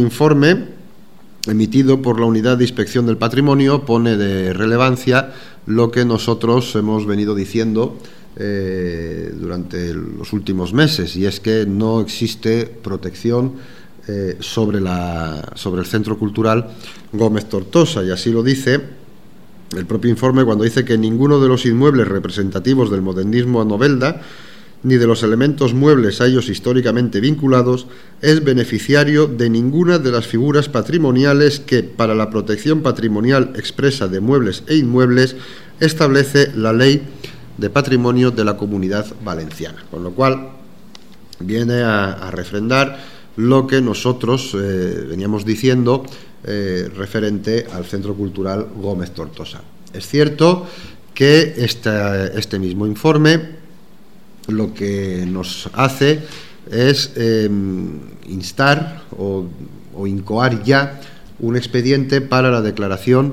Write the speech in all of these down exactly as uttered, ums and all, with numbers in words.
informe emitido por la Unidad de Inspección del Patrimonio pone de relevancia lo que nosotros hemos venido diciendo eh, durante los últimos meses, y es que no existe protección eh, sobre, la, sobre el Centro Cultural Gómez Tortosa, y así lo dice el propio informe cuando dice que ninguno de los inmuebles representativos del modernismo a Novelda ni de los elementos muebles a ellos históricamente vinculados es beneficiario de ninguna de las figuras patrimoniales que, para la protección patrimonial expresa de muebles e inmuebles, establece la Ley de Patrimonio de la Comunidad Valenciana. Con lo cual, viene a, a refrendar lo que nosotros eh, veníamos diciendo eh, referente al Centro Cultural Gómez Tortosa. Es cierto que este, este mismo informe lo que nos hace es eh, instar o, o incoar ya un expediente para la declaración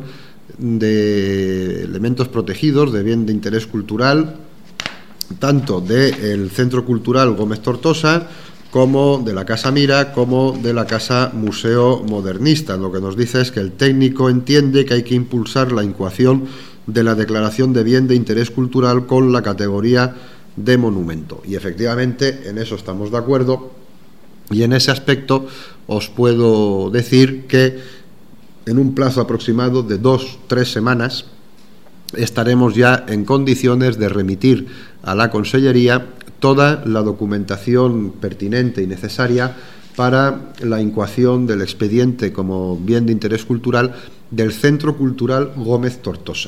de elementos protegidos de bien de interés cultural, tanto del Centro Cultural Gómez Tortosa como de la Casa Mira, como de la Casa Museo Modernista. Lo que nos dice es que el técnico entiende que hay que impulsar la incoación de la declaración de bien de interés cultural con la categoría de monumento, y efectivamente en eso estamos de acuerdo, y en ese aspecto os puedo decir que en un plazo aproximado de dos, tres semanas estaremos ya en condiciones de remitir a la Consellería toda la documentación pertinente y necesaria para la incoación del expediente como bien de interés cultural del Centro Cultural Gómez Tortosa.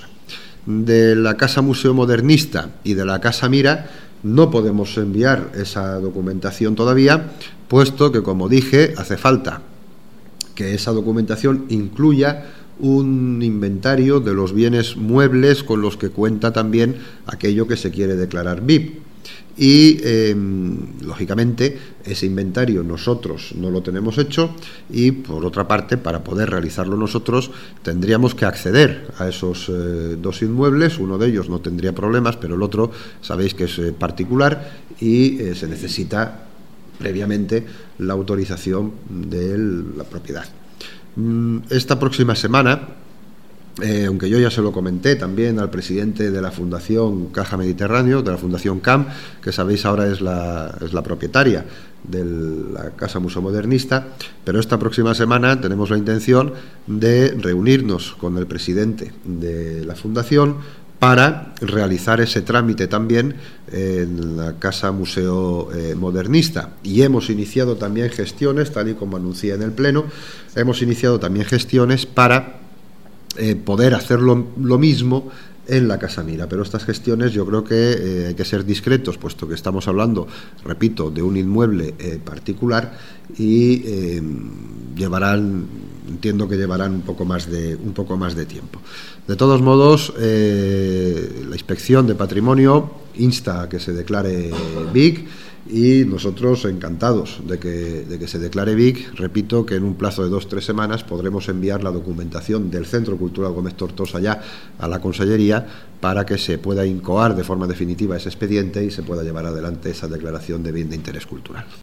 De la Casa Museo Modernista y de la Casa Mira no podemos enviar esa documentación todavía, puesto que, como dije, hace falta que esa documentación incluya un inventario de los bienes muebles con los que cuenta también aquello que se quiere declarar V I P. Y, eh, lógicamente, ese inventario nosotros no lo tenemos hecho, y, por otra parte, para poder realizarlo nosotros, tendríamos que acceder a esos eh, dos inmuebles. Uno de ellos no tendría problemas, pero el otro, sabéis que es eh, particular, y eh, se necesita previamente la autorización de la propiedad. Esta próxima semana, Eh, aunque yo ya se lo comenté también al presidente de la Fundación Caja Mediterráneo, de la Fundación C A M, que sabéis ahora es la, es la propietaria de la Casa Museo Modernista, pero esta próxima semana tenemos la intención de reunirnos con el presidente de la Fundación para realizar ese trámite también en la Casa Museo eh, Modernista. Y hemos iniciado también gestiones, tal y como anuncié en el Pleno, hemos iniciado también gestiones para Eh, poder hacer lo, lo mismo en la Casa Mira, pero estas gestiones yo creo que eh, hay que ser discretos, puesto que estamos hablando, repito, de un inmueble eh, particular, y eh, llevarán, entiendo que llevarán un poco más de un poco más de tiempo. De todos modos, eh, la Inspección de Patrimonio insta a que se declare V I C, y nosotros encantados de que, de que se declare V I C. Repito que en un plazo de dos o tres semanas podremos enviar la documentación del Centro Cultural Gómez Tortosa ya a la Consellería para que se pueda incoar de forma definitiva ese expediente y se pueda llevar adelante esa declaración de bien de interés cultural.